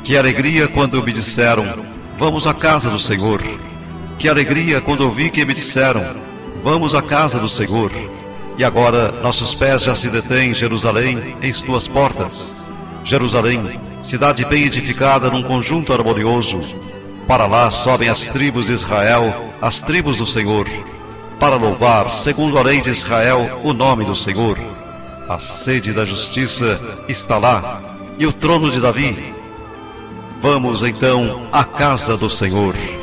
Que alegria quando me disseram: vamos à casa do Senhor. Que alegria quando ouvi que me disseram: vamos à casa do Senhor. E agora nossos pés já se detêm, Jerusalém, em tuas portas. Jerusalém, cidade bem edificada num conjunto harmonioso. Para lá sobem as tribos de Israel, as tribos do Senhor, para louvar, segundo a lei de Israel, o nome do Senhor. A sede da justiça está lá, e o trono de Davi. Vamos então à casa do Senhor.